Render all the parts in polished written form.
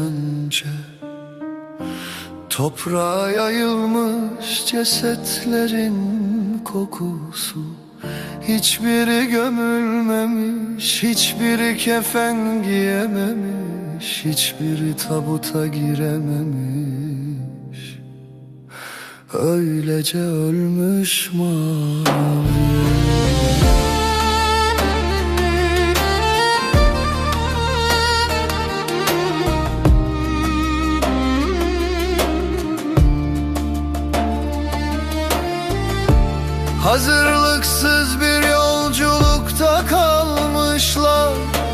önce. Toprağa yayılmış cesetlerin kokusu, hiçbiri gömülmemiş, hiçbiri kefen giyememiş, hiçbiri tabuta girememiş. Öylece ölmüş mavi. Hazırlıksız bir yolculukta kalmışlar.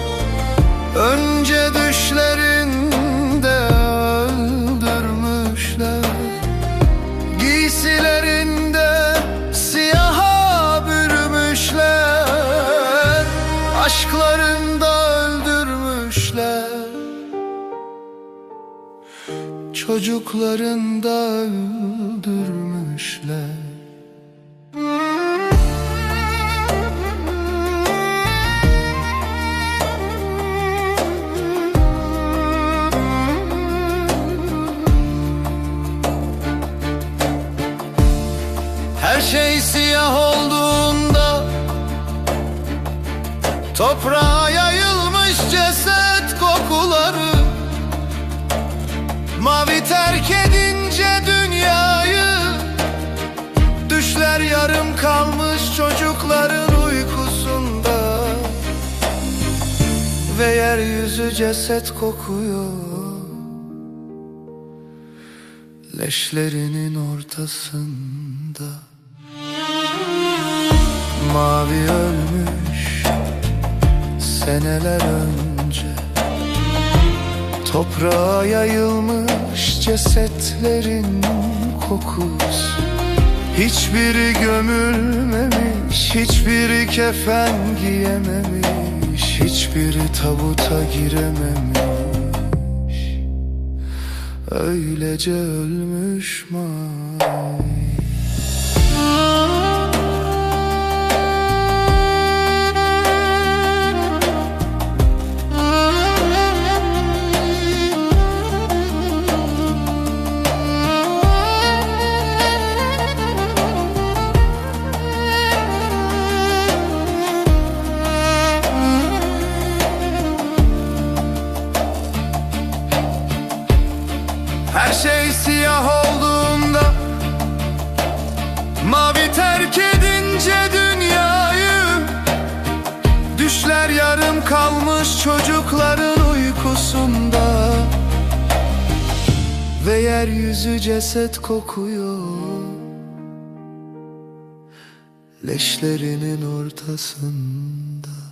Önce düşlerinde öldürmüşler, giysilerinde siyaha bürümüşler, aşklarında öldürmüşler, çocuklarında öldürmüşler. Her şey siyah olduğunda toprağa yayılmış ceset kokuları, mavi terk edince dünyayı, düşler yarım kalmış çocukların uykusunda ve yeryüzü ceset kokuyor, leşlerinin ortasında. Mavi ölmüş seneler önce, toprağa yayılmış cesetlerin kokusu, hiçbiri gömülmemiş, hiçbiri kefen giyememiş, hiçbiri tabuta girememiş. Öylece ölmüş mavi. Her şey siyah olduğunda, mavi terk edince dünyayı, düşler yarım kalmış çocukların uykusunda ve yeryüzü ceset kokuyor, leşlerinin ortasında.